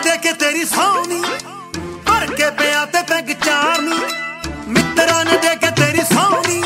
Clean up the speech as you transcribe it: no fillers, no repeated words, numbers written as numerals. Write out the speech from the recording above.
ਦੇ ਕੇ ਤੇਰੀ ਸੌਣੀ ਭਰ ਕੇ ਪਿਆ ਤੇ ਪੈਗ ਚਾਰ ਨੀ ਮਿੱਤਰਾਂ ਨੇ ਦੇ ਕੇ ਤੇਰੀ ਸੌਣੀ